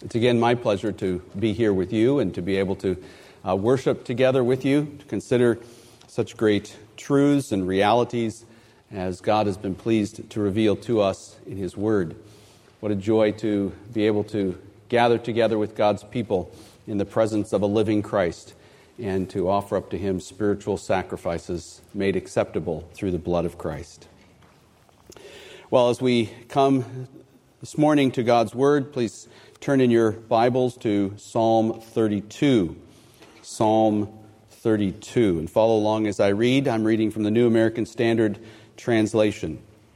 It's again my pleasure to be here with you and to be able to worship together with you, to consider such great truths and realities as God has been pleased to reveal to us in His Word. What a joy to be able to gather together with God's people in the presence of a living Christ and to offer up to Him spiritual sacrifices made acceptable through the blood of Christ. Well, as we come this morning to God's Word, please turn in your Bibles to Psalm 32. Psalm 32. And follow along as I read. I'm reading from the New American Standard Translation.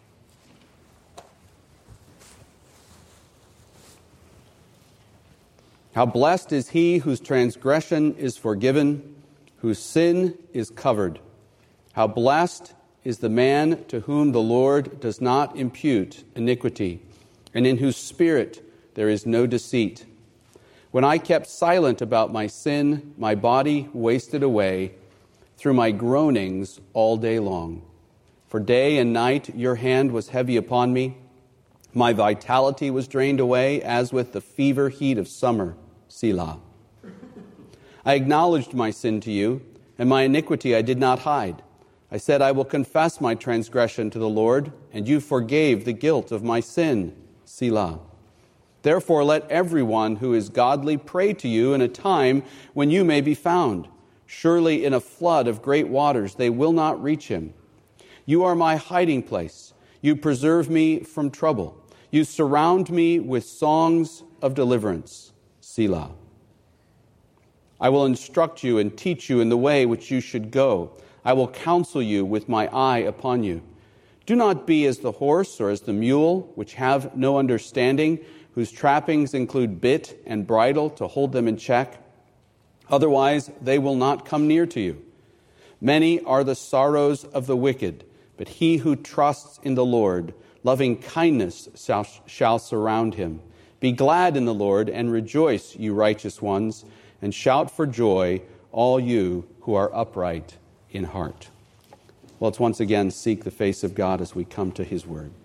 How blessed is he whose transgression is forgiven, whose sin is covered. How blessed is the man to whom the Lord does not impute iniquity, and in whose spirit there is no deceit. When I kept silent about my sin, my body wasted away through my groanings all day long. For day and night your hand was heavy upon me. My vitality was drained away as with the fever heat of summer. Selah. I acknowledged my sin to you, and my iniquity I did not hide. I said, I will confess my transgression to the Lord, and you forgave the guilt of my sin. Selah. Therefore, let everyone who is godly pray to you in a time when you may be found. Surely in a flood of great waters they will not reach him. You are my hiding place. You preserve me from trouble. You surround me with songs of deliverance. Selah. I will instruct you and teach you in the way which you should go. I will counsel you with my eye upon you. Do not be as the horse or as the mule, which have no understanding, whose trappings include bit and bridle to hold them in check. Otherwise, they will not come near to you. Many are the sorrows of the wicked, but he who trusts in the Lord, loving kindness shall surround him. Be glad in the Lord and rejoice, you righteous ones, and shout for joy, all you who are upright in heart. Well, let's once again seek the face of God as we come to His Word.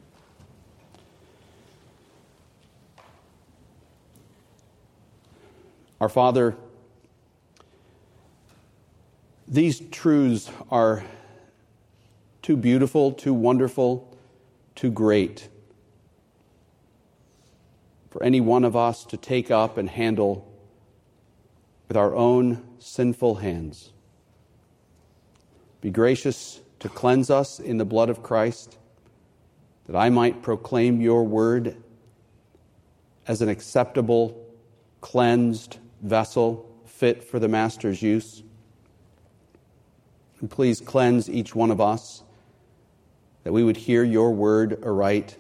Our Father, these truths are too beautiful, too wonderful, too great for any one of us to take up and handle with our own sinful hands. Be gracious to cleanse us in the blood of Christ, that I might proclaim your word as an acceptable, cleansed vessel fit for the Master's use. And please cleanse each one of us, that we would hear your word aright.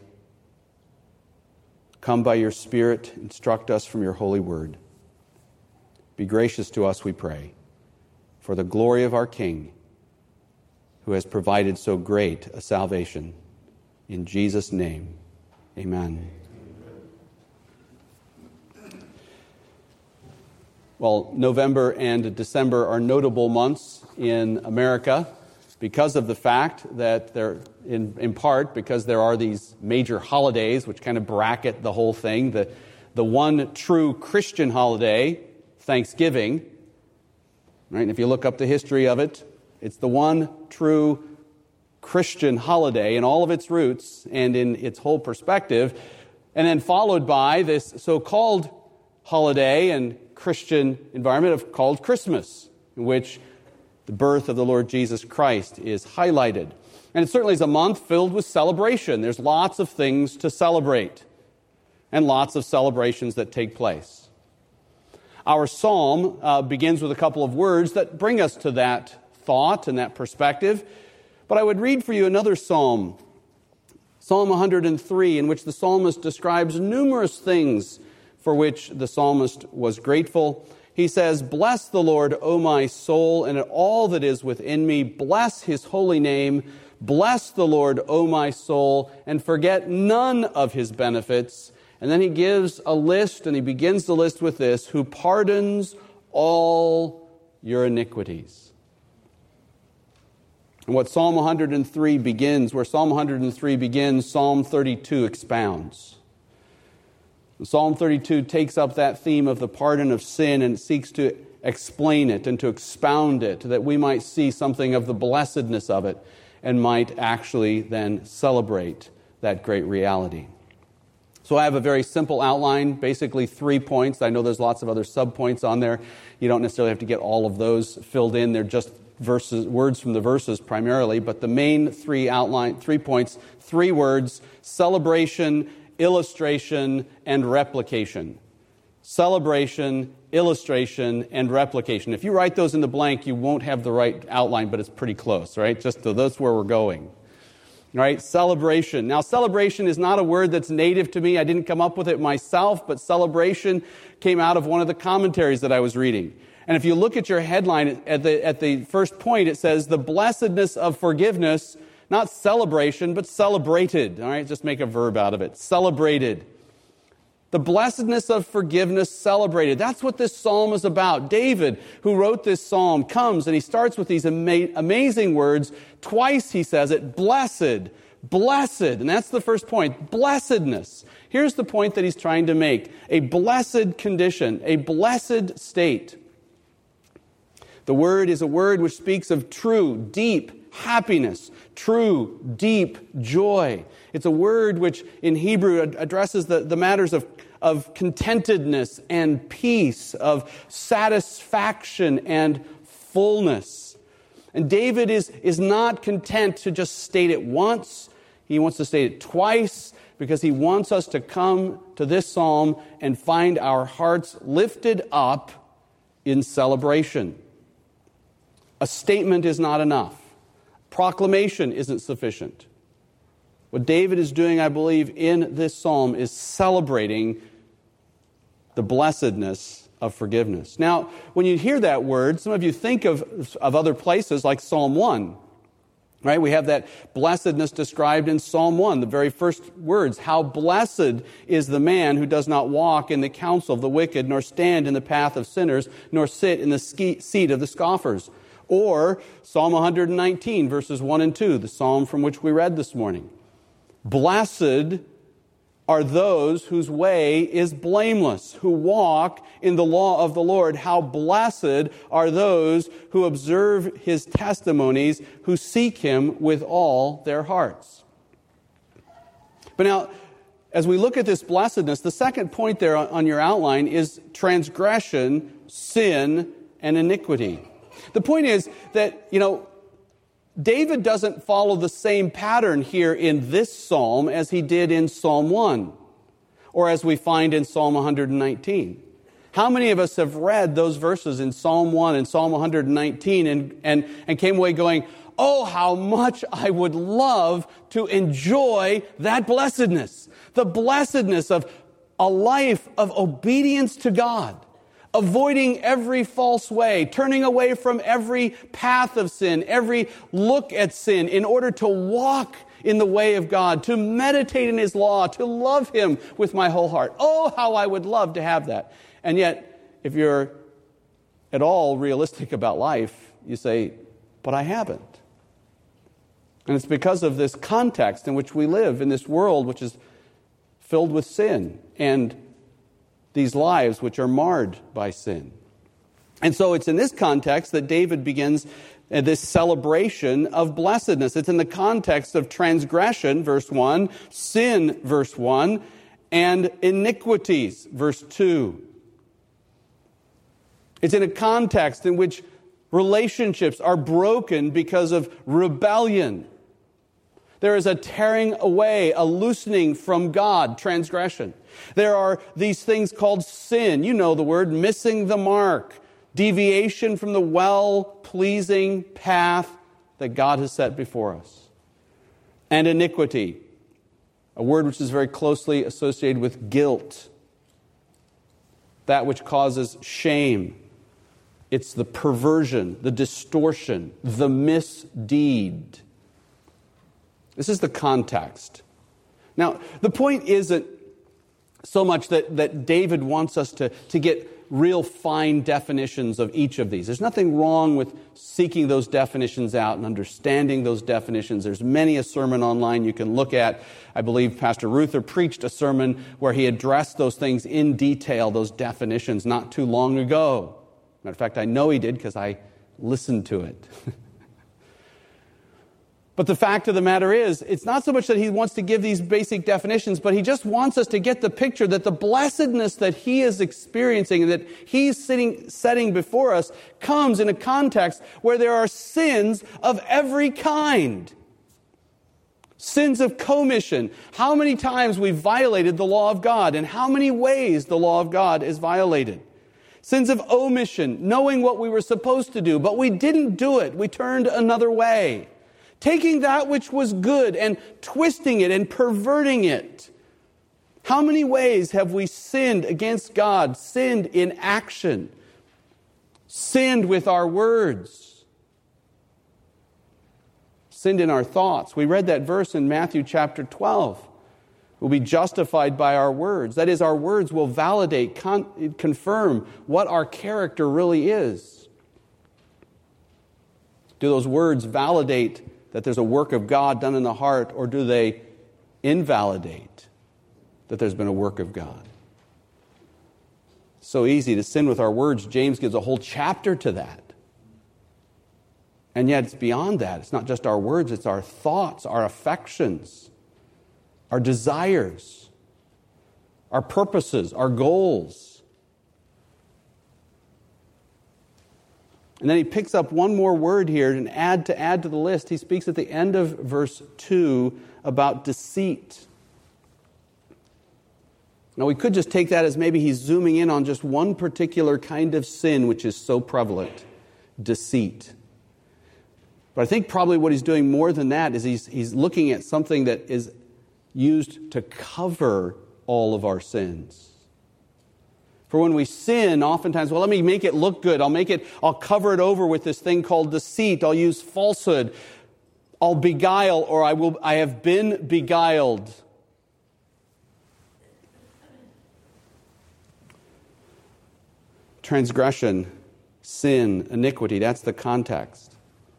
Come by your Spirit, instruct us from your holy word. Be gracious to us, we pray, for the glory of our King, who has provided so great a salvation. In Jesus' name, amen. Well, November and December are notable months in America because of the fact that they're, in part, because there are these major holidays which kind of bracket the whole thing. The one true Christian holiday, Thanksgiving, right? And if you look up the history of it, it's the one true Christian holiday in all of its roots and in its whole perspective, and then followed by this so-called holiday and Christian environment called Christmas, in which the birth of the Lord Jesus Christ is highlighted. And it certainly is a month filled with celebration. There's lots of things to celebrate and lots of celebrations that take place. Our psalm begins with a couple of words that bring us to that thought and that perspective. But I would read for you another psalm, Psalm 103, in which the psalmist describes numerous things for which the psalmist was grateful. He says, "Bless the Lord, O my soul, and all that is within me. Bless His holy name. Bless the Lord, O my soul, and forget none of His benefits." And then he gives a list, and he begins the list with this: who pardons all your iniquities. And what Psalm 103 begins, where Psalm 103 begins, Psalm 32 expounds. Psalm 32 takes up that theme of the pardon of sin and seeks to explain it and to expound it, that we might see something of the blessedness of it and might actually then celebrate that great reality. So I have a very simple outline, basically 3 points. I know there's lots of other subpoints on there. You don't necessarily have to get all of those filled in. They're just words from the verses primarily, but the main 3 points, 3 words: celebration, illustration, and replication. Celebration, illustration, and replication. If you write those in the blank, you won't have the right outline, but it's pretty close, right? Just so that's where we're going. All right, celebration. Now, celebration is not a word that's native to me. I didn't come up with it myself, but celebration came out of one of the commentaries that I was reading. And if you look at your headline at the first point, it says, the blessedness of forgiveness, not celebration, but celebrated. All right, just make a verb out of it. Celebrated. The blessedness of forgiveness celebrated. That's what this psalm is about. David, who wrote this psalm, comes and he starts with these amazing words. Twice he says it, blessed, blessed. And that's the first point, blessedness. Here's the point that he's trying to make. A blessed condition, a blessed state. The word is a word which speaks of true, deep happiness, true, deep joy. It's a word which in Hebrew addresses the matters of contentedness and peace, of satisfaction and fullness. And David is not content to just state it once. He wants to state it twice because he wants us to come to this psalm and find our hearts lifted up in celebration. A statement is not enough. Proclamation isn't sufficient. What David is doing, I believe, in this psalm is celebrating the blessedness of forgiveness. Now, when you hear that word, some of you think of other places like Psalm 1. Right? We have that blessedness described in Psalm 1, the very first words. How blessed is the man who does not walk in the counsel of the wicked, nor stand in the path of sinners, nor sit in the seat of the scoffers. Or Psalm 119, verses 1 and 2, the psalm from which we read this morning. Blessed are those whose way is blameless, who walk in the law of the Lord. How blessed are those who observe his testimonies, who seek him with all their hearts. But now, as we look at this blessedness, the second point there on your outline is transgression, sin, and iniquity. The point is that, David doesn't follow the same pattern here in this psalm as he did in Psalm 1, or as we find in Psalm 119. How many of us have read those verses in Psalm 1 and Psalm 119 and came away going, oh, how much I would love to enjoy that blessedness, the blessedness of a life of obedience to God, avoiding every false way, turning away from every path of sin, every look at sin, in order to walk in the way of God, to meditate in his law, to love him with my whole heart. Oh, how I would love to have that. And yet, if you're at all realistic about life, you say, but I haven't. And it's because of this context in which we live, in this world which is filled with sin, and these lives which are marred by sin. And so it's in this context that David begins this celebration of blessedness. It's in the context of transgression, verse 1, sin, verse 1, and iniquities, verse 2. It's in a context in which relationships are broken because of rebellion. There is a tearing away, a loosening from God, transgression. There are these things called sin. You know the word, missing the mark, deviation from the well-pleasing path that God has set before us. And iniquity, a word which is very closely associated with guilt, that which causes shame. It's the perversion, the distortion, the misdeed. This is the context. Now, the point isn't So much that David wants us to get real fine definitions of each of these. There's nothing wrong with seeking those definitions out and understanding those definitions. There's many a sermon online you can look at. I believe Pastor Ruther preached a sermon where he addressed those things in detail, those definitions, not too long ago. Matter of fact, I know he did because I listened to it. But the fact of the matter is, it's not so much that he wants to give these basic definitions, but he just wants us to get the picture that the blessedness that he is experiencing and that he's setting before us comes in a context where there are sins of every kind. Sins of commission. How many times we've violated the law of God and how many ways the law of God is violated. Sins of omission, knowing what we were supposed to do, but we didn't do it. We turned another way. Taking that which was good and twisting it and perverting it. How many ways have we sinned against God, sinned in action, sinned with our words, sinned in our thoughts? We read that verse in Matthew chapter 12. We'll be justified by our words. That is, our words will validate, confirm what our character really is. Do those words validate that there's a work of God done in the heart, or do they invalidate that there's been a work of God? So easy to sin with our words. James gives a whole chapter to that. And yet it's beyond that. It's not just our words, it's our thoughts, our affections, our desires, our purposes, our goals. And then he picks up one more word here and to add to the list. He speaks at the end of verse 2 about deceit. Now we could just take that as maybe he's zooming in on just one particular kind of sin which is so prevalent, deceit. But I think probably what he's doing more than that is he's looking at something that is used to cover all of our sins. For when we sin, oftentimes, well, let me make it look good. I'll cover it over with this thing called deceit. I'll use falsehood. I'll beguile, or I have been beguiled. Transgression, sin, iniquity, that's the context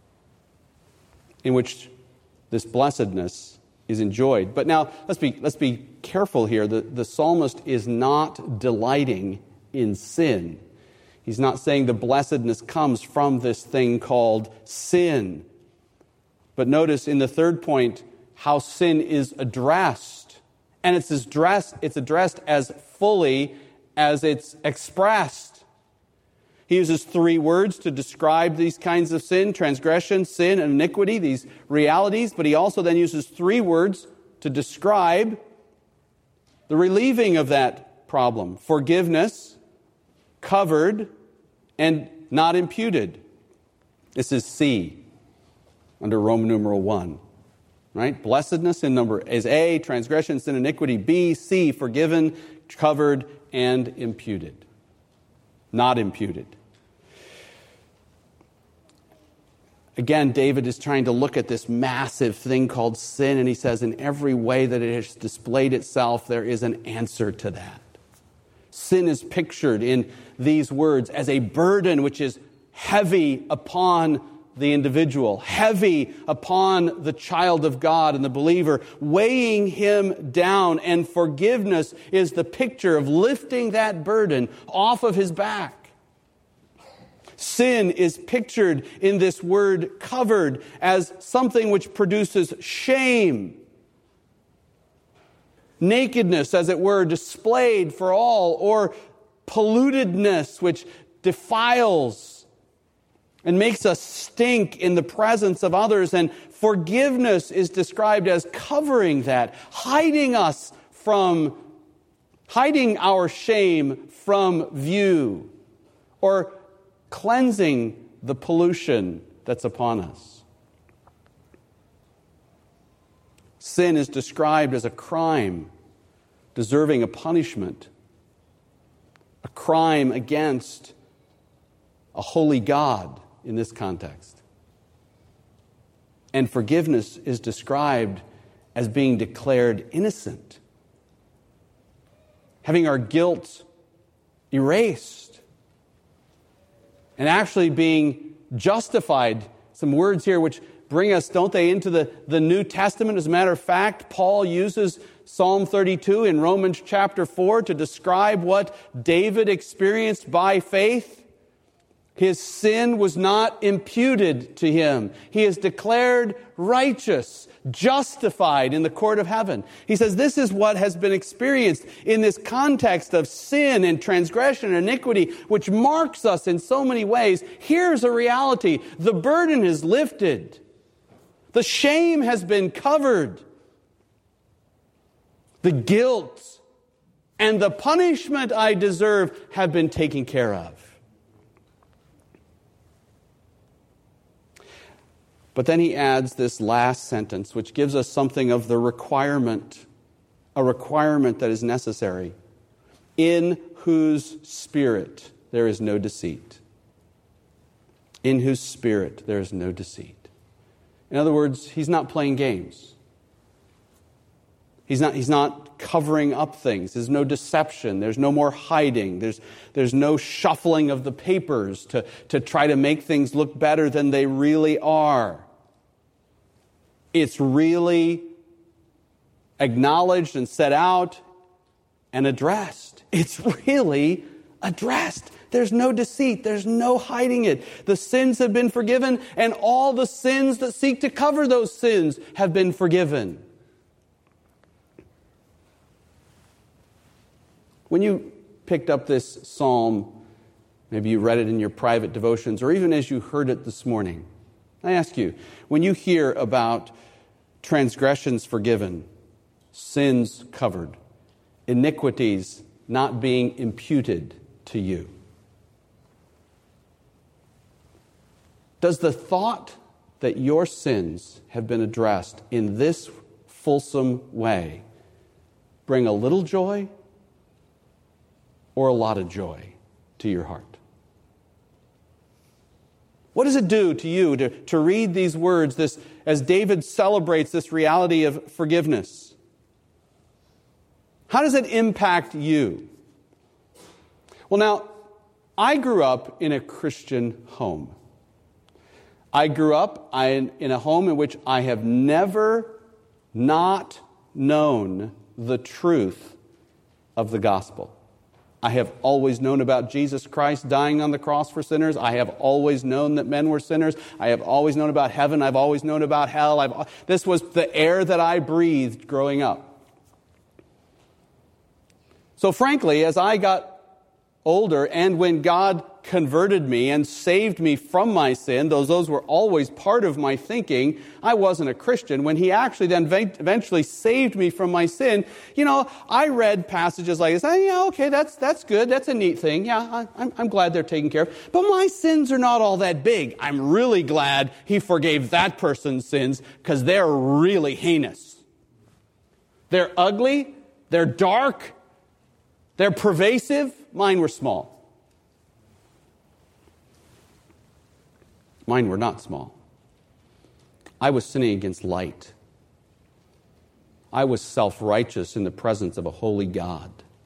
in which this blessedness is enjoyed. But now, let's be careful here. The psalmist is not delighting in sin. He's not saying the blessedness comes from this thing called sin. But notice in the third point how sin is addressed. And it's addressed as fully as it's expressed. He uses three words to describe these kinds of sin: transgression, sin, and iniquity, these realities. But he also then uses three words to describe the relieving of that problem: forgiveness, covered, and not imputed. This is C under Roman numeral 1. Right? Blessedness is A, transgression, sin, iniquity. B, C, forgiven, covered, and imputed. Not imputed. Again, David is trying to look at this massive thing called sin, and he says in every way that it has displayed itself, there is an answer to that. Sin is pictured in these words as a burden which is heavy upon the individual, heavy upon the child of God and the believer, weighing him down, and forgiveness is the picture of lifting that burden off of his back. Sin is pictured in this word covered as something which produces shame. Nakedness, as it were, displayed for all, or pollutedness, which defiles and makes us stink in the presence of others. And forgiveness is described as covering that, hiding our shame from view, or cleansing the pollution that's upon us. Sin is described as a crime deserving a punishment, a crime against a holy God in this context. And forgiveness is described as being declared innocent. having our guilt erased, and actually being justified. Some words here which bring us, don't they, into the New Testament. As a matter of fact, Paul uses Psalm 32 in Romans chapter 4 to describe what David experienced by faith. His sin was not imputed to him. He is declared righteous, justified in the court of heaven. He says this is what has been experienced in this context of sin and transgression and iniquity, which marks us in so many ways. Here's a reality. The burden is lifted. The shame has been covered. The guilt and the punishment I deserve have been taken care of. But then he adds this last sentence, which gives us something of the requirement, a requirement that is necessary. In whose spirit there is no deceit. In whose spirit there is no deceit. In other words, he's not playing games. He's not covering up things. There's no deception. There's no more hiding. There's no shuffling of the papers to try to make things look better than they really are. It's really acknowledged and set out and addressed. It's really addressed. There's no deceit. There's no hiding it. The sins have been forgiven, and all the sins that seek to cover those sins have been forgiven. When you picked up this psalm, maybe you read it in your private devotions, or even as you heard it this morning, I ask you, when you hear about transgressions forgiven, sins covered, iniquities not being imputed to you, does the thought that your sins have been addressed in this fulsome way bring a little joy or a lot of joy to your heart? What does it do to you to read these words as David celebrates this reality of forgiveness? How does it impact you? Well, now, I grew up in a Christian home. I grew up in a home in which I have never not known the truth of the gospel. I have always known about Jesus Christ dying on the cross for sinners. I have always known that men were sinners. I have always known about heaven. I've always known about hell. This was the air that I breathed growing up. So frankly, as I got older, and when God converted me and saved me from my sin, those were always part of my thinking. I wasn't a Christian. When he actually then eventually saved me from my sin, I read passages like this. Yeah, okay, that's good. That's a neat thing. Yeah, I'm glad they're taken care of. But my sins are not all that big. I'm really glad he forgave that person's sins because they're really heinous. They're ugly. They're dark. They're pervasive. Mine were small. Mine were not small. I was sinning against light. I was self-righteous in the presence of a holy God.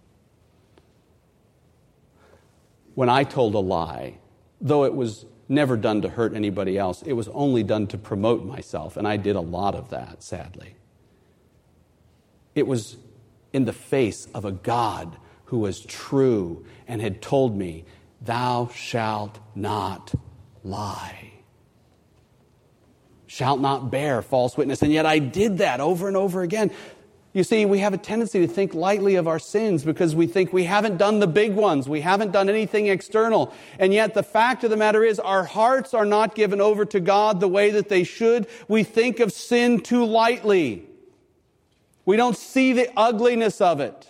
When I told a lie, though it was never done to hurt anybody else, it was only done to promote myself, and I did a lot of that, sadly. It was in the face of a God who was true and had told me, "Thou shalt not lie. Shalt not bear false witness." And yet I did that over and over again. You see, we have a tendency to think lightly of our sins because we think we haven't done the big ones. We haven't done anything external. And yet the fact of the matter is our hearts are not given over to God the way that they should. We think of sin too lightly. We don't see the ugliness of it.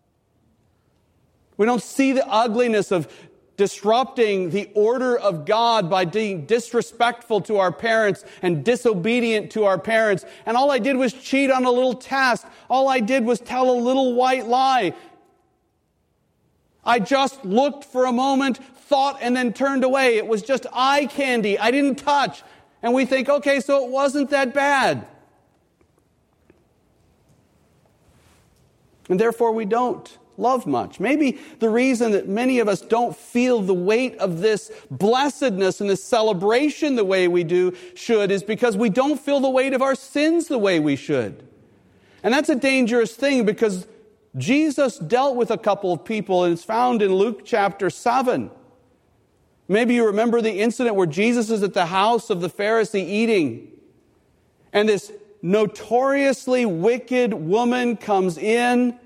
We don't see the ugliness of disrupting the order of God by being disrespectful to our parents and disobedient to our parents. And all I did was cheat on a little task. All I did was tell a little white lie. I just looked for a moment, thought, and then turned away. It was just eye candy. I didn't touch. And we think, okay, so it wasn't that bad. And therefore we don't loved much. Maybe the reason that many of us don't feel the weight of this blessedness and this celebration the way we should is because we don't feel the weight of our sins the way we should. And that's a dangerous thing because Jesus dealt with a couple of people, and it's found in Luke chapter 7. Maybe you remember the incident where Jesus is at the house of the Pharisee eating, and this notoriously wicked woman comes in,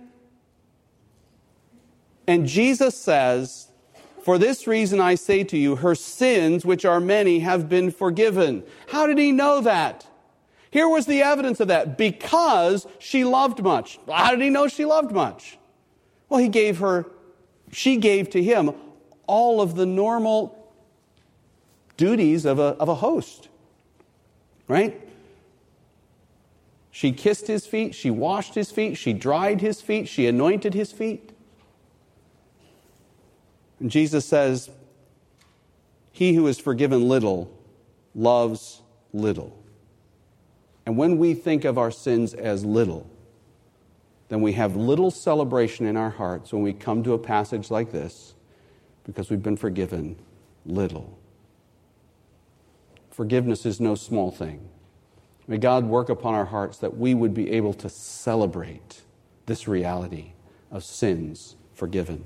and Jesus says, "For this reason I say to you, her sins, which are many, have been forgiven." How did he know that? Here was the evidence of that. Because she loved much. How did he know she loved much? Well, she gave to him all of the normal duties of a host. Right? She kissed his feet, she washed his feet, she dried his feet, she anointed his feet. And Jesus says, "He who is forgiven little loves little." And when we think of our sins as little, then we have little celebration in our hearts when we come to a passage like this because we've been forgiven little. Forgiveness is no small thing. May God work upon our hearts that we would be able to celebrate this reality of sins forgiven.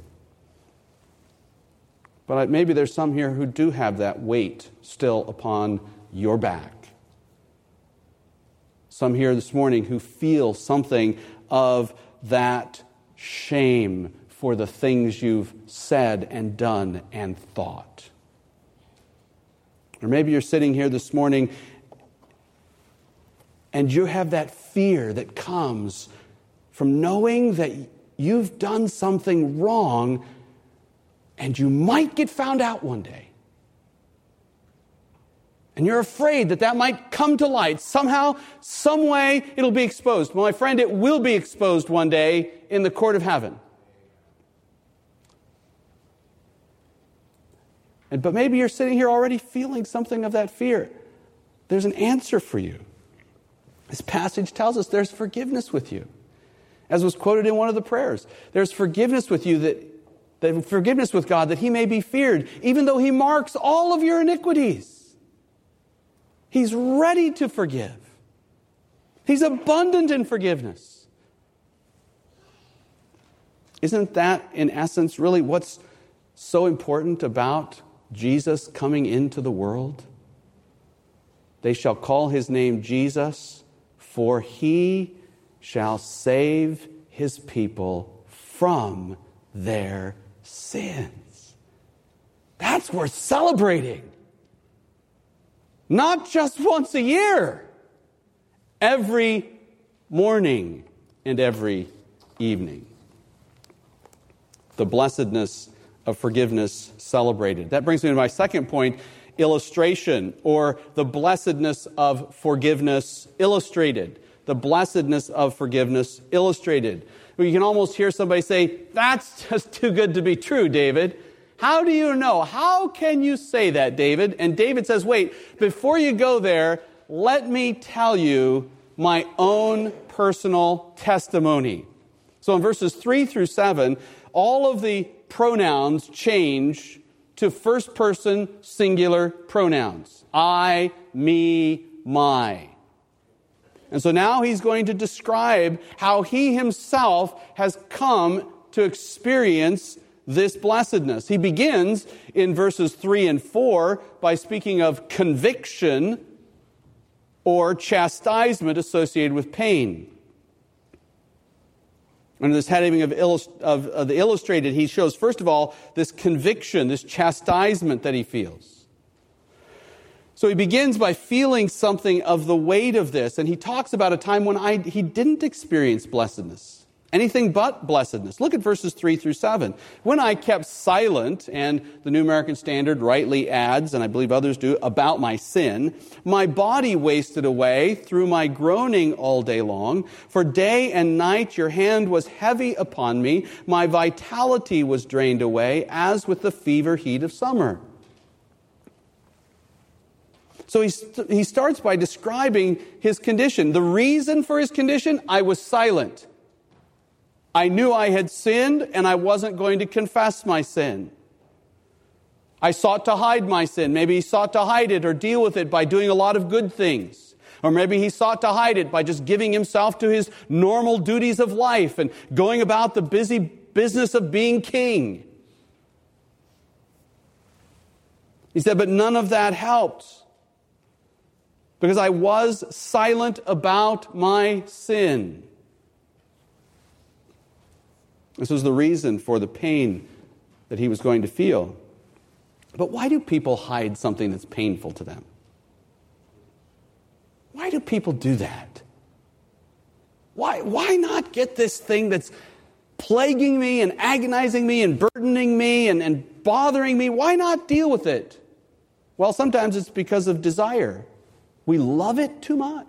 But maybe there's some here who do have that weight still upon your back. Some here this morning who feel something of that shame for the things you've said and done and thought. Or maybe you're sitting here this morning and you have that fear that comes from knowing that you've done something wrong and you might get found out one day. And you're afraid that might come to light. Somehow, some way, it'll be exposed. Well, my friend, it will be exposed one day in the court of heaven. But maybe you're sitting here already feeling something of that fear. There's an answer for you. This passage tells us there's forgiveness with you. As was quoted in one of the prayers, there's forgiveness with you, that forgiveness with God, that he may be feared, even though he marks all of your iniquities. He's ready to forgive. He's abundant in forgiveness. Isn't that, in essence, really what's so important about Jesus coming into the world? They shall call his name Jesus, for he shall save his people from their sins. That's worth celebrating. Not just once a year, every morning and every evening. The blessedness of forgiveness celebrated. That brings me to my second point, illustration, or the blessedness of forgiveness illustrated. The blessedness of forgiveness illustrated. You can almost hear somebody say, "That's just too good to be true, David. How do you know? How can you say that, David?" And David says, wait, before you go there, let me tell you my own personal testimony. So in verses 3 through 7, all of the pronouns change to first person singular pronouns. I, me, my. And so now he's going to describe how he himself has come to experience this blessedness. He begins in verses 3 and 4 by speaking of conviction or chastisement associated with pain. Under this heading of the illustrated, he shows, first of all, this conviction, this chastisement that he feels. So he begins by feeling something of the weight of this, and he talks about a time when he didn't experience blessedness. Anything but blessedness. Look at verses 3 through 7. When I kept silent, and the New American Standard rightly adds, and I believe others do, about my sin, my body wasted away through my groaning all day long. For day and night your hand was heavy upon me. My vitality was drained away, as with the fever heat of summer. So he starts by describing his condition. The reason for his condition, I was silent. I knew I had sinned, and I wasn't going to confess my sin. I sought to hide my sin. Maybe he sought to hide it or deal with it by doing a lot of good things. Or maybe he sought to hide it by just giving himself to his normal duties of life and going about the busy business of being king. He said, but none of that helped, because I was silent about my sin. This was the reason for the pain that he was going to feel. But why do people hide something that's painful to them? Why do people do that? Why not get this thing that's plaguing me and agonizing me and burdening me and bothering me? Why not deal with it? Well, sometimes it's because of desire. We love it too much.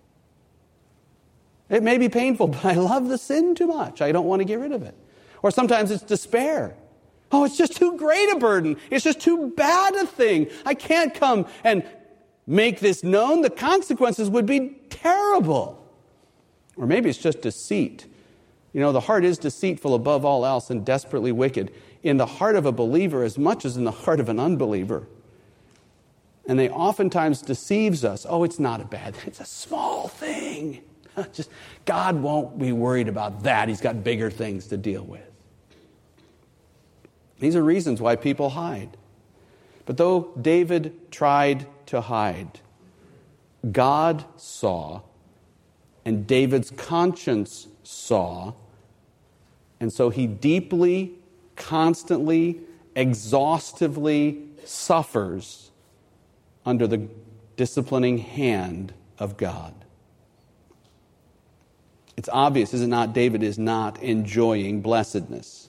It may be painful, but I love the sin too much. I don't want to get rid of it. Or sometimes it's despair. Oh, it's just too great a burden. It's just too bad a thing. I can't come and make this known. The consequences would be terrible. Or maybe it's just deceit. You know, the heart is deceitful above all else and desperately wicked. In the heart of a believer as much as in the heart of an unbeliever. And they oftentimes deceives us. Oh, it's not a bad thing. It's a small thing. Just God won't be worried about that. He's got bigger things to deal with. These are reasons why people hide. But though David tried to hide, God saw, and David's conscience saw, and so he deeply, constantly, exhaustively suffers under the disciplining hand of God. It's obvious, is it not? David is not enjoying blessedness.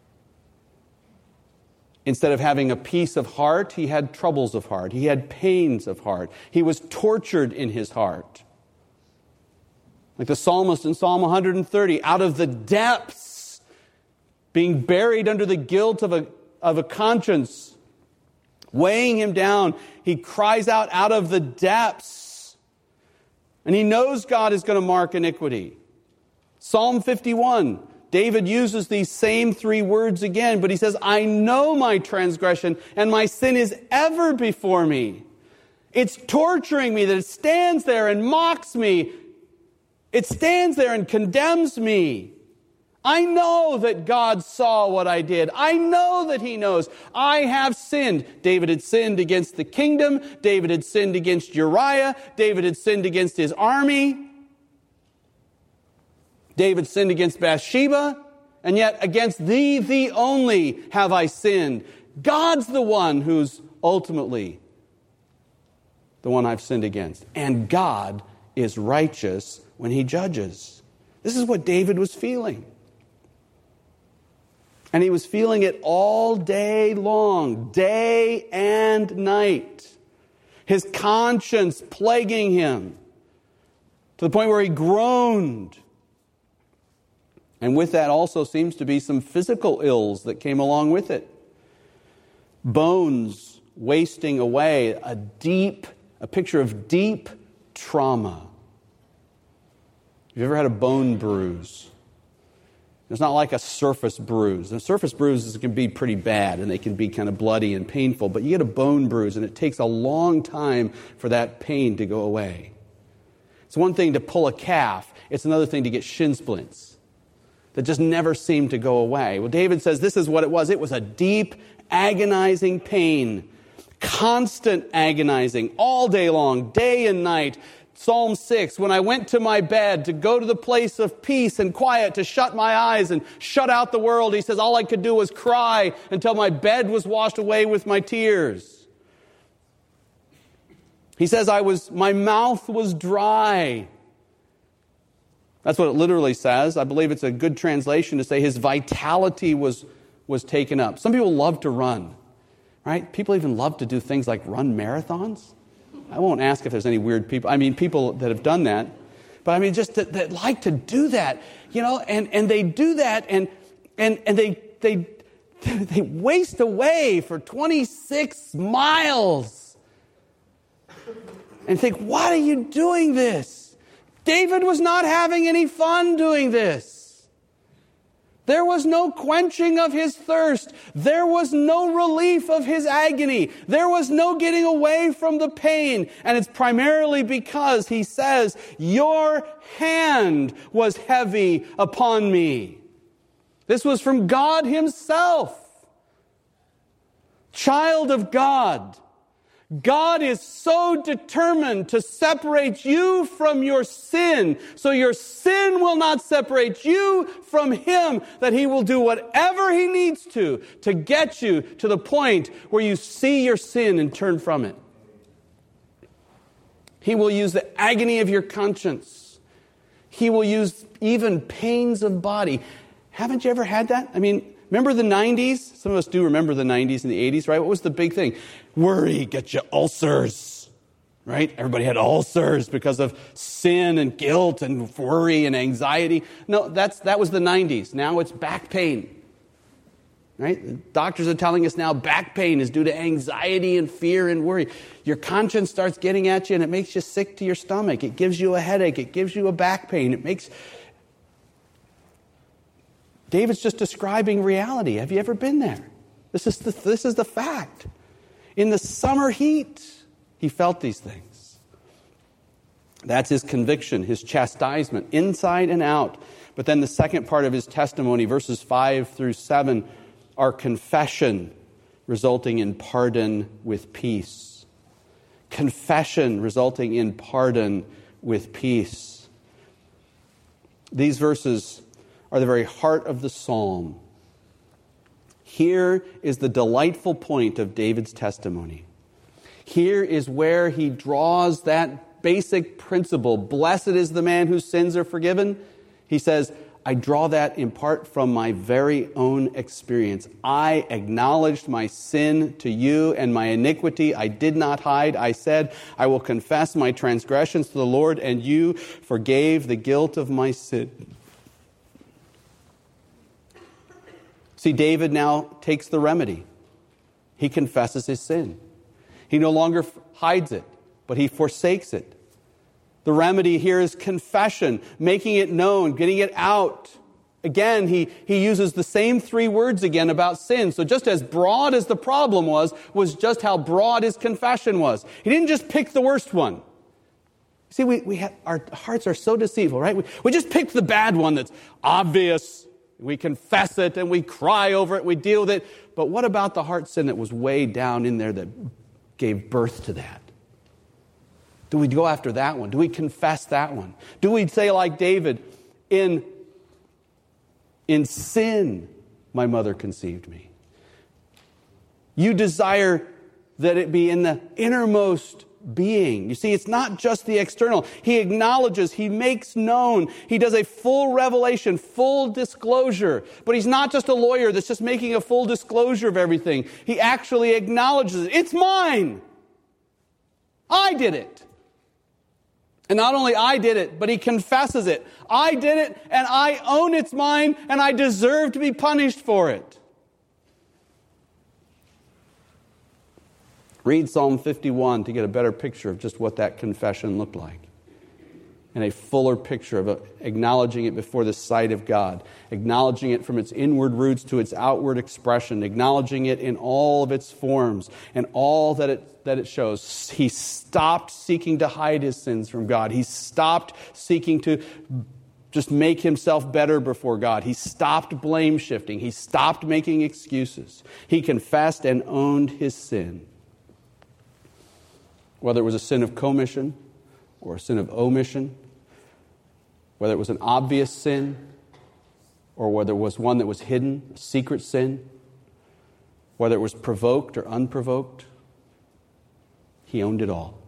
Instead of having a peace of heart, he had troubles of heart. He had pains of heart. He was tortured in his heart. Like the psalmist in Psalm 130, out of the depths, being buried under the guilt of a conscience, weighing him down, he cries out of the depths. And he knows God is going to mark iniquity. Psalm 51, David uses these same three words again, but he says, I know my transgression, and my sin is ever before me. It's torturing me that it stands there and mocks me. It stands there and condemns me. I know that God saw what I did. I know that He knows. I have sinned. David had sinned against the kingdom. David had sinned against Uriah. David had sinned against his army. David sinned against Bathsheba. And yet against thee, thee only have I sinned. God's the one who's ultimately the one I've sinned against. And God is righteous when He judges. This is what David was feeling. And he was feeling it all day long, day and night. His conscience plaguing him to the point where he groaned. And with that also seems to be some physical ills that came along with it. Bones wasting away, a picture of deep trauma. Have you ever had a bone bruise? It's not like a surface bruise. The surface bruises can be pretty bad and they can be kind of bloody and painful, but you get a bone bruise and it takes a long time for that pain to go away. It's one thing to pull a calf. It's another thing to get shin splints that just never seem to go away. Well, David says this is what it was. It was a deep, agonizing pain, constant agonizing, all day long, day and night. Psalm 6, when I went to my bed to go to the place of peace and quiet, to shut my eyes and shut out the world, he says, all I could do was cry until my bed was washed away with my tears. He says, my mouth was dry. That's what it literally says. I believe it's a good translation to say his vitality was taken up. Some people love to run, right? People even love to do things like run marathons. I won't ask if there's any weird people. I mean, people that have done that. But I mean, just that like to do that, you know, and they do that and they waste away for 26 miles and think, why are you doing this? David was not having any fun doing this. There was no quenching of his thirst. There was no relief of his agony. There was no getting away from the pain. And it's primarily because he says, your hand was heavy upon me. This was from God himself. Child of God, God is so determined to separate you from your sin, so your sin will not separate you from him, that he will do whatever he needs to get you to the point where you see your sin and turn from it. He will use the agony of your conscience. He will use even pains of body. Haven't you ever had that? I mean, remember the 90s? Some of us do remember the 90s and the 80s, right? What was the big thing? Worry gets you ulcers, right? Everybody had ulcers because of sin and guilt and worry and anxiety. No, that was the 90s. Now it's back pain, right? Doctors are telling us now back pain is due to anxiety and fear and worry. Your conscience starts getting at you and it makes you sick to your stomach. It gives you a headache. It gives you a back pain. David's just describing reality. Have you ever been there? This is the fact. In the summer heat, he felt these things. That's his conviction, his chastisement, inside and out. But then the second part of his testimony, verses 5 through 7, are confession, resulting in pardon with peace. Confession, resulting in pardon with peace. These verses are the very heart of the psalm. Here is the delightful point of David's testimony. Here is where he draws that basic principle. Blessed is the man whose sins are forgiven. He says, I draw that in part from my very own experience. I acknowledged my sin to you and my iniquity I did not hide. I said, I will confess my transgressions to the Lord, and you forgave the guilt of my sin. See, David now takes the remedy. He confesses his sin. He no longer hides it, but he forsakes it. The remedy here is confession, making it known, getting it out. Again, he uses the same three words again about sin. So just as broad as the problem was just how broad his confession was. He didn't just pick the worst one. See, our hearts are so deceitful, right? We just picked the bad one that's obvious. We confess it and we cry over it, we deal with it. But what about the heart sin that was way down in there that gave birth to that? Do we go after that one? Do we confess that one? Do we say like David, in sin my mother conceived me? You desire that it be in the innermost being. You see, it's not just the external. He acknowledges, he makes known, he does a full revelation, full disclosure. But he's not just a lawyer that's just making a full disclosure of everything. He actually acknowledges it. It's mine. I did it. And not only I did it, but he confesses it. I did it, and I own it's mine, and I deserve to be punished for it. Read Psalm 51 to get a better picture of just what that confession looked like. And a fuller picture of acknowledging it before the sight of God. Acknowledging it from its inward roots to its outward expression. Acknowledging it in all of its forms and all that it shows. He stopped seeking to hide his sins from God. He stopped seeking to just make himself better before God. He stopped blame shifting. He stopped making excuses. He confessed and owned his sin. Whether it was a sin of commission or a sin of omission, whether it was an obvious sin or whether it was one that was hidden, a secret sin, whether it was provoked or unprovoked, he owned it all.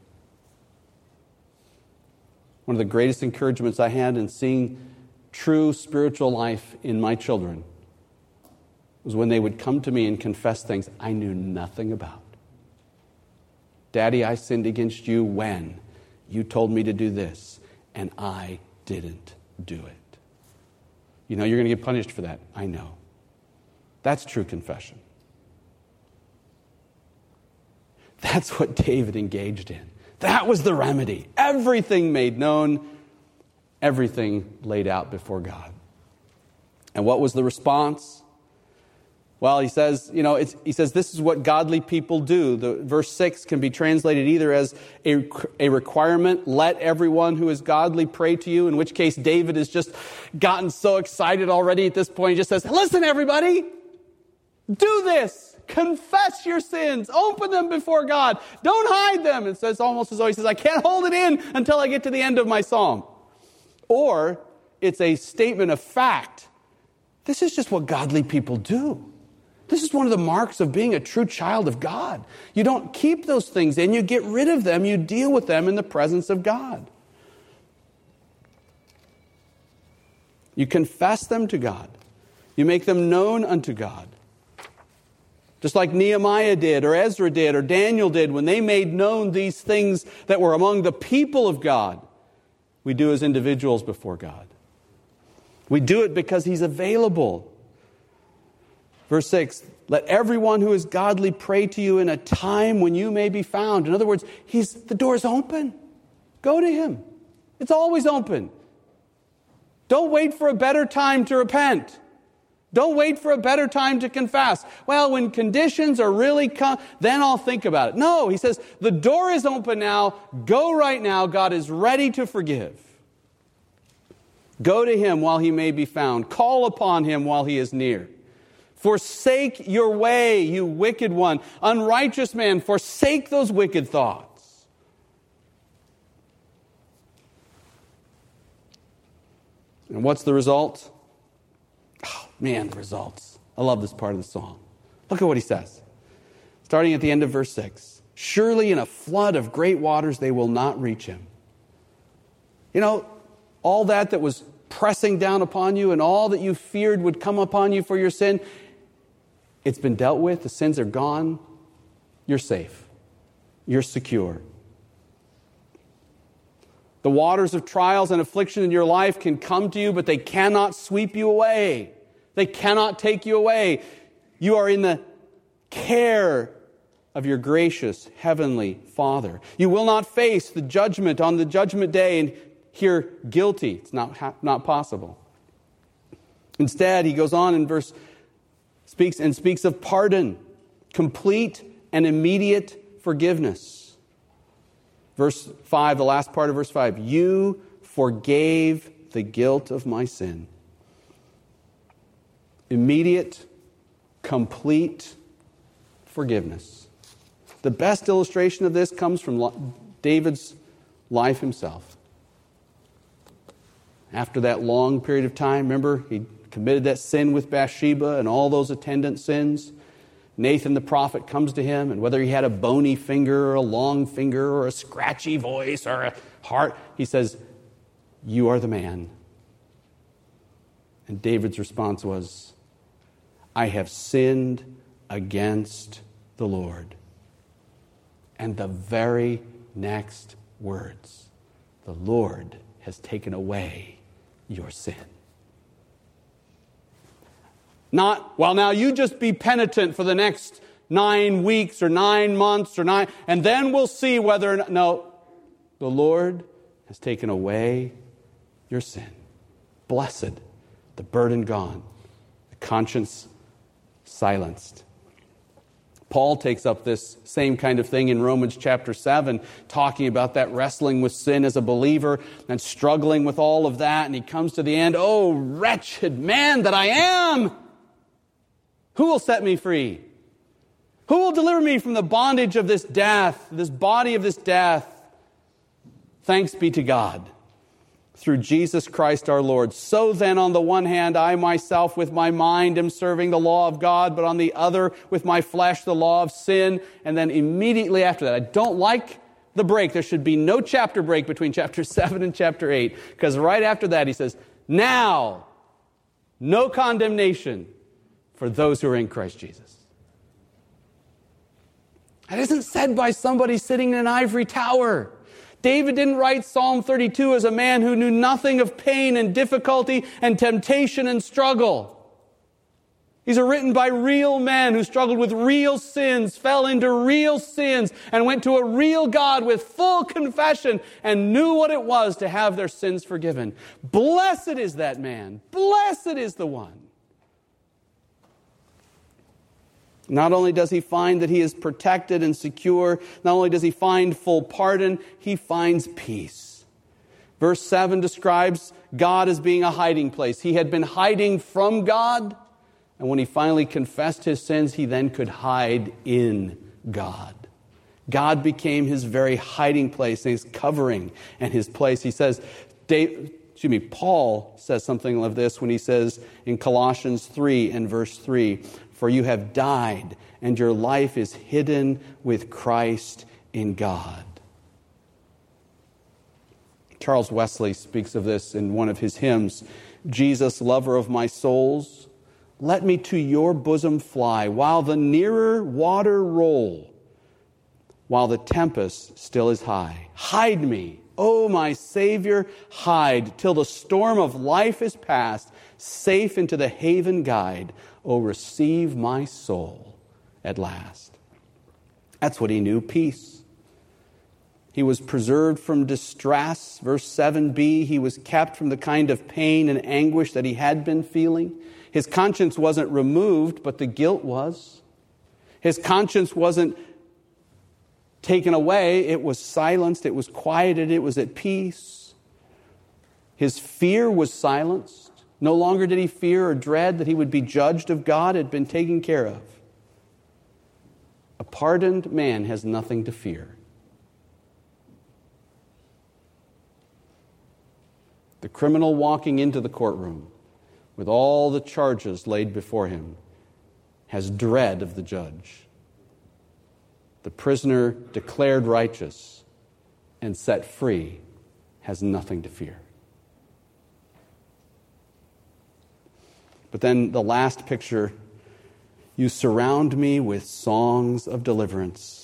One of the greatest encouragements I had in seeing true spiritual life in my children was when they would come to me and confess things I knew nothing about. Daddy, I sinned against you when you told me to do this, and I didn't do it. You know you're going to get punished for that. I know. That's true confession. That's what David engaged in. That was the remedy. Everything made known, everything laid out before God. And what was the response? Well, he says, this is what godly people do. Verse 6 can be translated either as a requirement, let everyone who is godly pray to you, in which case David has just gotten so excited already at this point. He just says, listen, everybody, do this. Confess your sins. Open them before God. Don't hide them. It says almost as though he says, I can't hold it in until I get to the end of my psalm. Or it's a statement of fact. This is just what godly people do. This is one of the marks of being a true child of God. You don't keep those things in. You get rid of them. You deal with them in the presence of God. You confess them to God. You make them known unto God. Just like Nehemiah did, or Ezra did, or Daniel did, when they made known these things that were among the people of God, we do as individuals before God. We do it because He's available. Verse 6, let everyone who is godly pray to you in a time when you may be found. In other words, the door is open. Go to Him. It's always open. Don't wait for a better time to repent. Don't wait for a better time to confess. Well, when conditions are really then I'll think about it. No, he says, the door is open now. Go right now. God is ready to forgive. Go to Him while He may be found. Call upon Him while He is near. Forsake your way, you wicked one. Unrighteous man, forsake those wicked thoughts. And what's the result? Oh, man, the results. I love this part of the song. Look at what he says. Starting at the end of verse 6. Surely in a flood of great waters they will not reach him. You know, all that was pressing down upon you and all that you feared would come upon you for your sin, it's been dealt with. The sins are gone. You're safe. You're secure. The waters of trials and affliction in your life can come to you, but they cannot sweep you away. They cannot take you away. You are in the care of your gracious heavenly Father. You will not face the judgment on the judgment day and hear guilty. It's not possible. Instead, he goes on in verse speaks of pardon, complete and immediate forgiveness. Verse 5, the last part of verse 5, you forgave the guilt of my sin. Immediate, complete forgiveness. The best illustration of this comes from David's life himself. After that long period of time, remember, he committed that sin with Bathsheba and all those attendant sins. Nathan the prophet comes to him, and whether he had a bony finger or a long finger or a scratchy voice or a heart, he says, you are the man. And David's response was, I have sinned against the Lord. And the very next words, the Lord has taken away your sin. Not, well, now you just be penitent for the next 9 weeks or 9 months or 9, and then we'll see whether or not. No, the Lord has taken away your sin. Blessed, the burden gone, the conscience silenced. Paul takes up this same kind of thing in Romans chapter 7, talking about that wrestling with sin as a believer and struggling with all of that. And he comes to the end, oh, wretched man that I am! Who will set me free? Who will deliver me from the bondage of this death, this body of this death? Thanks be to God, through Jesus Christ our Lord. So then, on the one hand, I myself with my mind am serving the law of God, but on the other, with my flesh, the law of sin. And then immediately after that, I don't like the break. There should be no chapter break between chapter 7 and chapter 8, because right after that he says, now, no condemnation for those who are in Christ Jesus. That isn't said by somebody sitting in an ivory tower. David didn't write Psalm 32 as a man who knew nothing of pain and difficulty and temptation and struggle. These are written by real men who struggled with real sins, fell into real sins, and went to a real God with full confession and knew what it was to have their sins forgiven. Blessed is that man. Blessed is the one. Not only does he find that he is protected and secure, not only does he find full pardon, he finds peace. Verse 7 describes God as being a hiding place. He had been hiding from God, and when he finally confessed his sins, he then could hide in God. God became his very hiding place, and his covering and his place. He says, Paul says something of this when he says in Colossians 3 and verse 3, "For you have died, and your life is hidden with Christ in God." Charles Wesley speaks of this in one of his hymns, "Jesus, lover of my souls, let me to your bosom fly, while the nearer water roll, while the tempest still is high. Hide me, O my Savior, hide, till the storm of life is past, safe into the haven guide. O receive my soul at last." That's what he knew, peace. He was preserved from distress. Verse 7b, he was kept from the kind of pain and anguish that he had been feeling. His conscience wasn't removed, but the guilt was. His conscience wasn't taken away. It was silenced. It was quieted. It was at peace. His fear was silenced. No longer did he fear or dread that he would be judged of God. It had been taken care of. A pardoned man has nothing to fear. The criminal walking into the courtroom with all the charges laid before him has dread of the judge. The prisoner declared righteous and set free has nothing to fear. But then the last picture, "You surround me with songs of deliverance."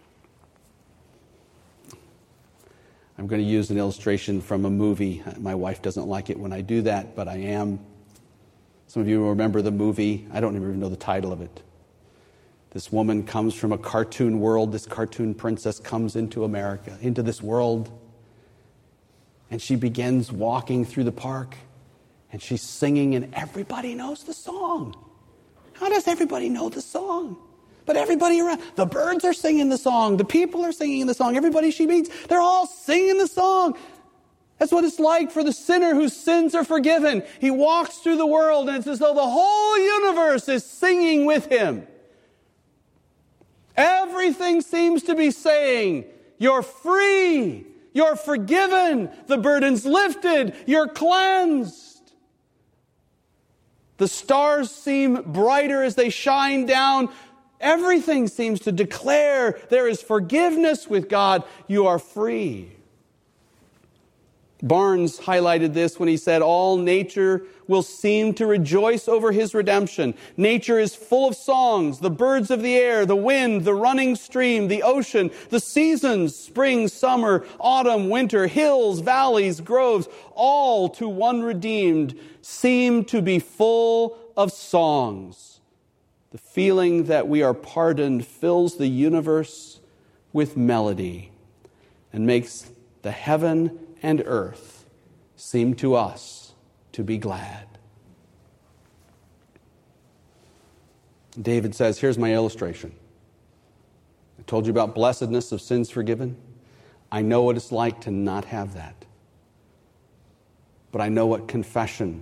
I'm going to use an illustration from a movie. My wife doesn't like it when I do that, but I am. Some of you will remember the movie. I don't even know the title of it. This woman comes from a cartoon world. This cartoon princess comes into America, into this world. And she begins walking through the park. And she's singing, and everybody knows the song. How does everybody know the song? But everybody around, the birds are singing the song. The people are singing the song. Everybody she meets, they're all singing the song. That's what it's like for the sinner whose sins are forgiven. He walks through the world, and it's as though the whole universe is singing with him. Everything seems to be saying, "You're free. You're forgiven. The burden's lifted. You're cleansed." The stars seem brighter as they shine down. Everything seems to declare there is forgiveness with God. You are free. Barnes highlighted this when he said, "All nature will seem to rejoice over his redemption. Nature is full of songs, the birds of the air, the wind, the running stream, the ocean, the seasons, spring, summer, autumn, winter, hills, valleys, groves, all to one redeemed seem to be full of songs." The feeling that we are pardoned fills the universe with melody and makes the heaven and earth seem to us to be glad. David says, here's my illustration. I told you about blessedness of sins forgiven. I know what it's like to not have that. But I know what confession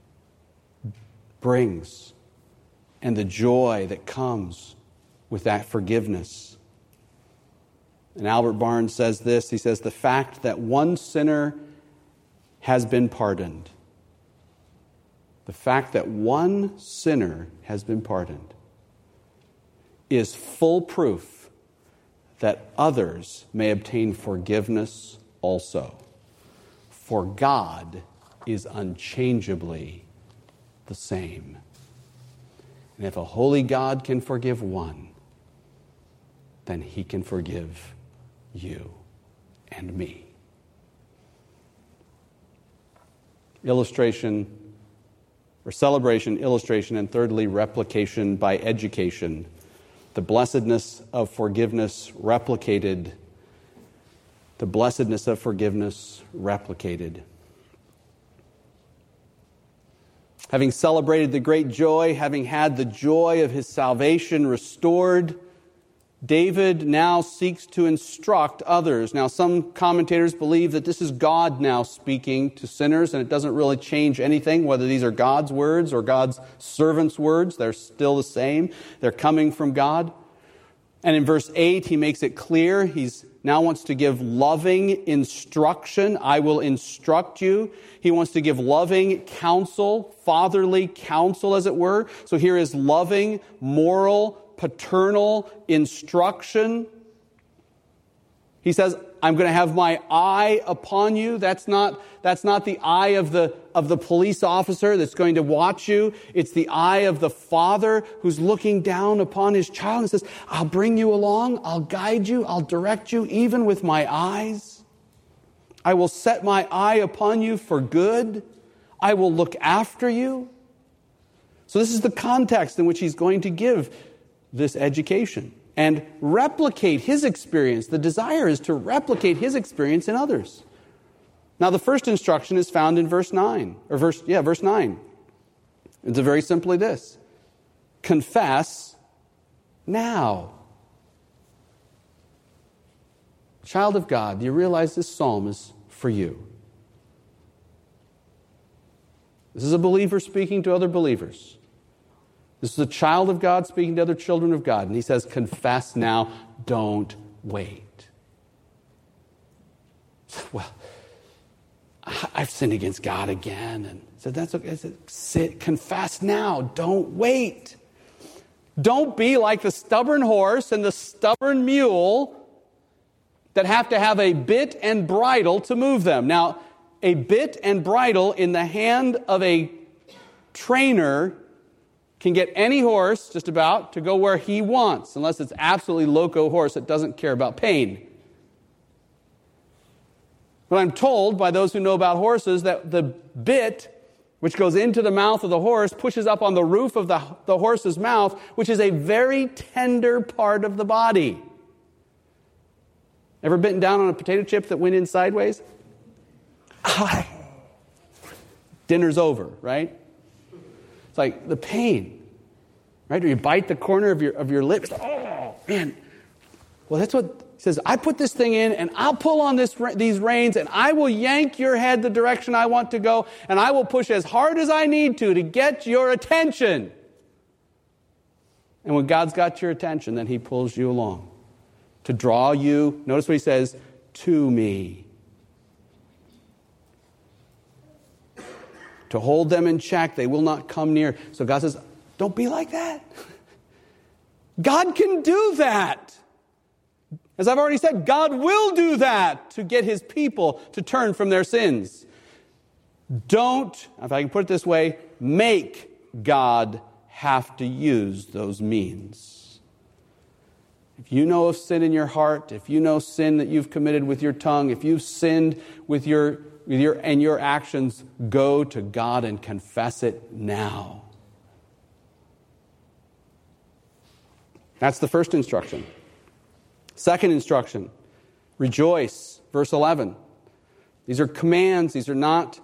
brings and the joy that comes with that forgiveness. And Albert Barnes says this. He says, the fact that one sinner has been pardoned, the fact that one sinner has been pardoned is full proof that others may obtain forgiveness also. For God is unchangeably the same. And if a holy God can forgive one, then he can forgive you and me. or celebration, illustration, and thirdly, replication by education. The blessedness of forgiveness replicated. The blessedness of forgiveness replicated. Having celebrated the great joy, having had the joy of his salvation restored, David now seeks to instruct others. Now, some commentators believe that this is God now speaking to sinners, and it doesn't really change anything, whether these are God's words or God's servants' words. They're still the same. They're coming from God. And in verse 8, he makes it clear. He now wants to give loving instruction. I will instruct you. He wants to give loving counsel, fatherly counsel, as it were. So here is loving, moral, paternal instruction. He says, I'm going to have my eye upon you. That's not the eye of the police officer that's going to watch you. It's the eye of the father who's looking down upon his child and says, I'll bring you along. I'll guide you. I'll direct you even with my eyes. I will set my eye upon you for good. I will look after you. So this is the context in which he's going to give this education and replicate his experience. The desire is to replicate his experience in others. Now, the first instruction is found in verse 9. Verse 9. It's very simply this. Confess now. Child of God, do you realize this psalm is for you? This is a believer speaking to other believers. This is a child of God speaking to other children of God. And he says, confess now, don't wait. Well, I've sinned against God again. And I said, that's okay. I said, confess now, don't wait. Don't be like the stubborn horse and the stubborn mule that have to have a bit and bridle to move them. Now, a bit and bridle in the hand of a trainer can get any horse, just about, to go where he wants, unless it's absolutely loco horse that doesn't care about pain. But I'm told by those who know about horses that the bit, which goes into the mouth of the horse, pushes up on the roof of the horse's mouth, which is a very tender part of the body. Ever bitten down on a potato chip that went in sideways? Dinner's over, right? It's like the pain, right? Or you bite the corner of your lips. Oh, man. Well, that's what he says. I put this thing in, and I'll pull on these reins, and I will yank your head the direction I want to go, and I will push as hard as I need to get your attention. And when God's got your attention, then he pulls you along to draw you, notice what he says, to me. To hold them in check, they will not come near. So God says, don't be like that. God can do that. As I've already said, God will do that to get his people to turn from their sins. Don't, if I can put it this way, make God have to use those means. If you know of sin in your heart, if you know sin that you've committed with your tongue, if you've sinned with your actions, go to God and confess it now. That's the first instruction. Second instruction, rejoice, verse 11. These are commands, these are not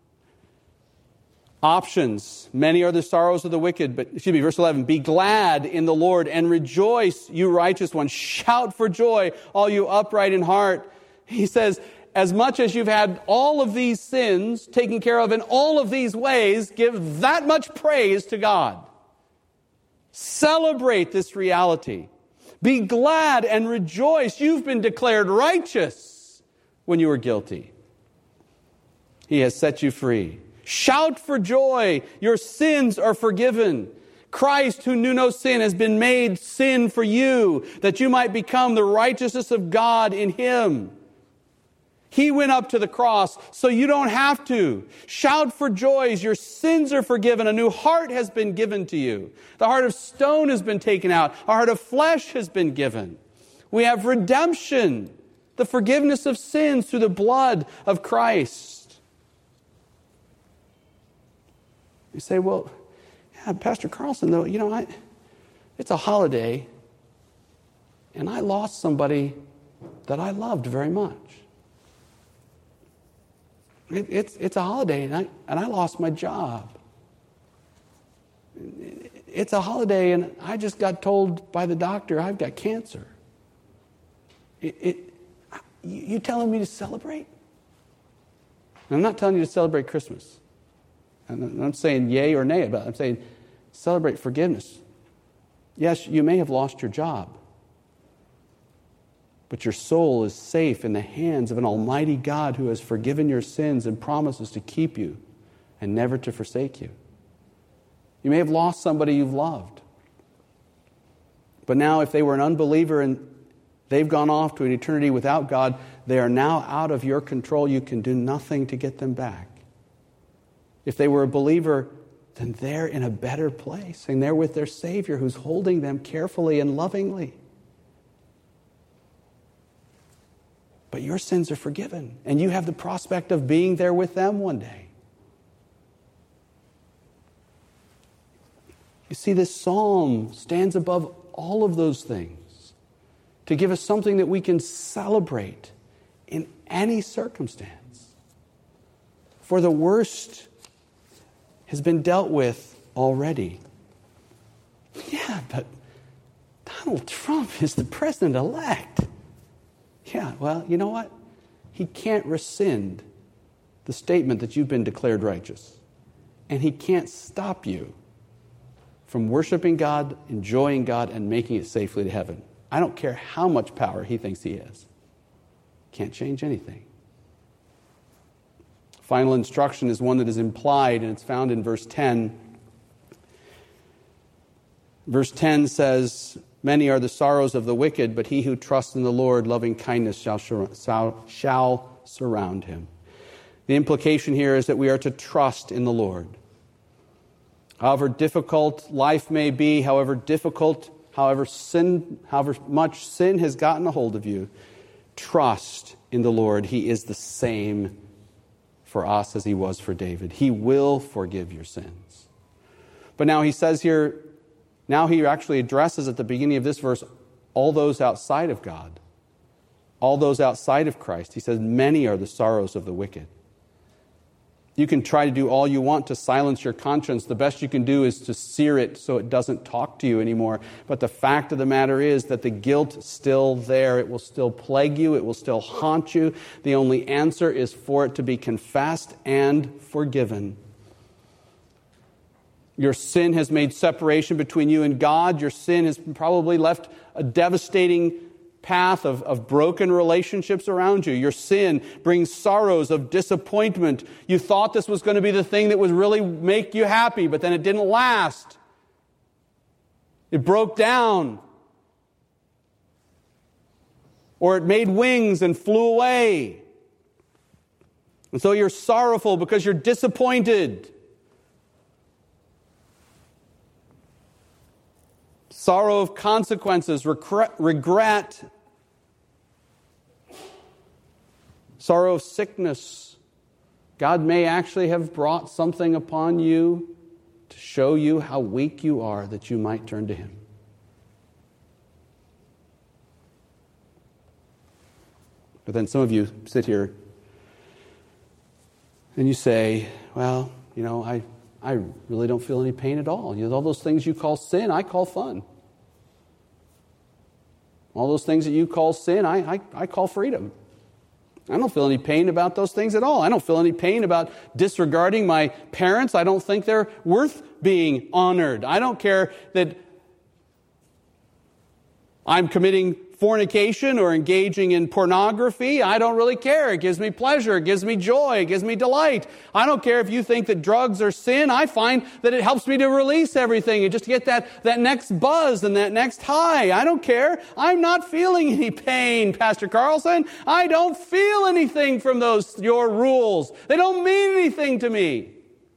options. Many are the sorrows of the wicked, verse 11, be glad in the Lord and rejoice, you righteous ones. Shout for joy, all you upright in heart. He says, as much as you've had all of these sins taken care of in all of these ways, give that much praise to God. Celebrate this reality. Be glad and rejoice. You've been declared righteous when you were guilty. He has set you free. Shout for joy. Your sins are forgiven. Christ, who knew no sin, has been made sin for you, that you might become the righteousness of God in him. He went up to the cross, so you don't have to. Shout for joys. Your sins are forgiven. A new heart has been given to you. The heart of stone has been taken out. A heart of flesh has been given. We have redemption, the forgiveness of sins through the blood of Christ. You say, well, yeah, Pastor Carlson, though, it's a holiday, and I lost somebody that I loved very much. It's a holiday, and I lost my job. It's a holiday, and I just got told by the doctor I've got cancer. You telling me to celebrate? I'm not telling you to celebrate Christmas. I'm not saying yay or nay about it. I'm saying celebrate forgiveness. Yes, you may have lost your job, but your soul is safe in the hands of an almighty God who has forgiven your sins and promises to keep you and never to forsake you. You may have lost somebody you've loved, but now if they were an unbeliever and they've gone off to an eternity without God, they are now out of your control. You can do nothing to get them back. If they were a believer, then they're in a better place, and they're with their Savior who's holding them carefully and lovingly. But your sins are forgiven, and you have the prospect of being there with them one day. You see, this psalm stands above all of those things to give us something that we can celebrate in any circumstance. For the worst has been dealt with already. Yeah, but Donald Trump is the president-elect. Yeah, well, you know what? He can't rescind the statement that you've been declared righteous. And he can't stop you from worshiping God, enjoying God, and making it safely to heaven. I don't care how much power he thinks he has. Can't change anything. Final instruction is one that is implied, and it's found in verse 10. Verse 10 says, "Many are the sorrows of the wicked, but he who trusts in the Lord, loving kindness shall surround him." The implication here is that we are to trust in the Lord. However difficult life may be, however much sin has gotten a hold of you, trust in the Lord. He is the same for us as he was for David. He will forgive your sins. But now he says here, now he actually addresses at the beginning of this verse all those outside of God, all those outside of Christ. He says, many are the sorrows of the wicked. You can try to do all you want to silence your conscience. The best you can do is to sear it so it doesn't talk to you anymore. But the fact of the matter is that the guilt's still there. It will still plague you. It will still haunt you. The only answer is for it to be confessed and forgiven. Your sin has made separation between you and God. Your sin has probably left a devastating path of broken relationships around you. Your sin brings sorrows of disappointment. You thought this was going to be the thing that would really make you happy, but then it didn't last. It broke down. Or it made wings and flew away. And so you're sorrowful because you're disappointed. Sorrow of consequences, regret, sorrow of sickness. God may actually have brought something upon you to show you how weak you are, that you might turn to Him. But then some of you sit here and you say, well, I really don't feel any pain at all. All those things you call sin, I call fun. All those things that you call sin, I call freedom. I don't feel any pain about those things at all. I don't feel any pain about disregarding my parents. I don't think they're worth being honored. I don't care that I'm committing fornication or engaging in pornography. I don't really care. It gives me pleasure. It gives me joy. It gives me delight. I don't care if you think that drugs are sin. I find that it helps me to release everything and just to get that next buzz and that next high. I don't care. I'm not feeling any pain, Pastor Carlson. I don't feel anything from your rules. They don't mean anything to me.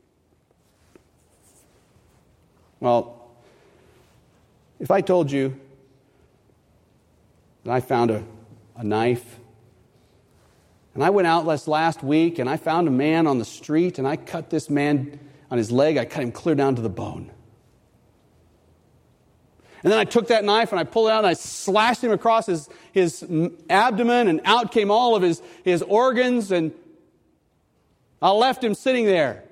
Well, if I told you and I found a knife. And I went out last week and I found a man on the street and I cut this man on his leg. I cut him clear down to the bone. And then I took that knife and I pulled it out and I slashed him across his abdomen, and out came all of his organs, and I left him sitting there.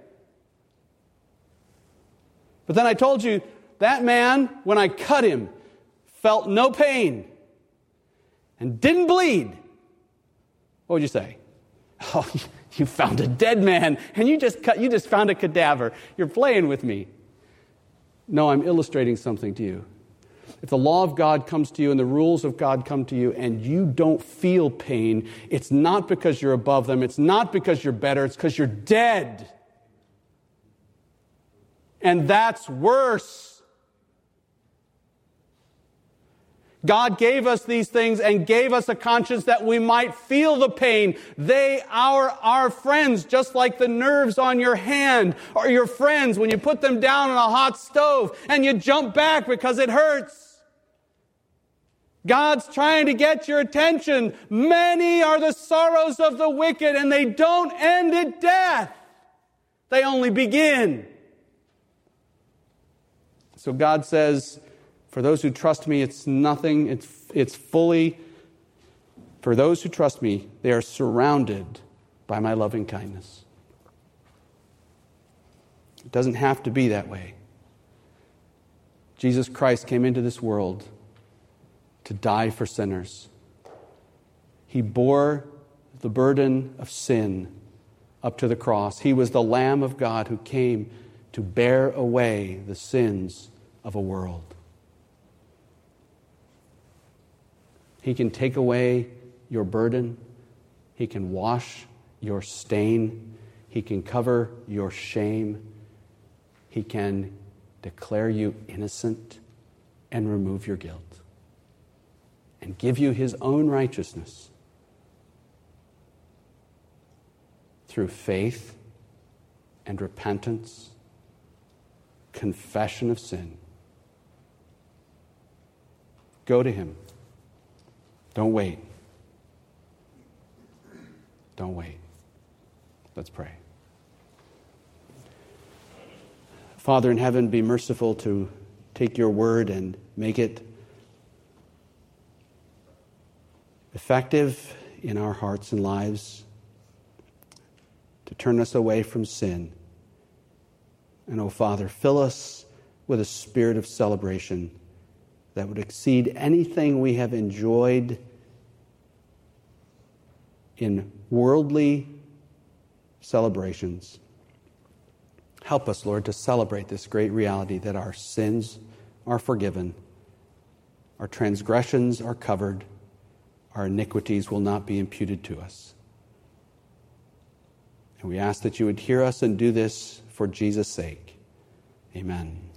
But then I told you, that man, when I cut him, felt no pain and didn't bleed. What would you say? Oh, you found a dead man and you just found a cadaver. You're playing with me. No, I'm illustrating something to you. If the law of God comes to you and the rules of God come to you and you don't feel pain, it's not because you're above them. It's not because you're better. It's because you're dead. And that's worse. God gave us these things and gave us a conscience that we might feel the pain. They are our friends, just like the nerves on your hand are your friends when you put them down on a hot stove and you jump back because it hurts. God's trying to get your attention. Many are the sorrows of the wicked, and they don't end at death. They only begin. So God says, for those who trust me, it's nothing. It's fully, for those who trust me, they are surrounded by my loving kindness. It doesn't have to be that way. Jesus Christ came into this world to die for sinners. He bore the burden of sin up to the cross. He was the Lamb of God who came to bear away the sins of a world. He can take away your burden. He can wash your stain. He can cover your shame. He can declare you innocent and remove your guilt and give you his own righteousness through faith and repentance, confession of sin. Go to him. Don't wait. Don't wait. Let's pray. Father in heaven, be merciful to take your word and make it effective in our hearts and lives, to turn us away from sin. And, oh Father, fill us with a spirit of celebration that would exceed anything we have enjoyed in worldly celebrations. Help us, Lord, to celebrate this great reality that our sins are forgiven, our transgressions are covered, our iniquities will not be imputed to us. And we ask that you would hear us and do this for Jesus' sake. Amen.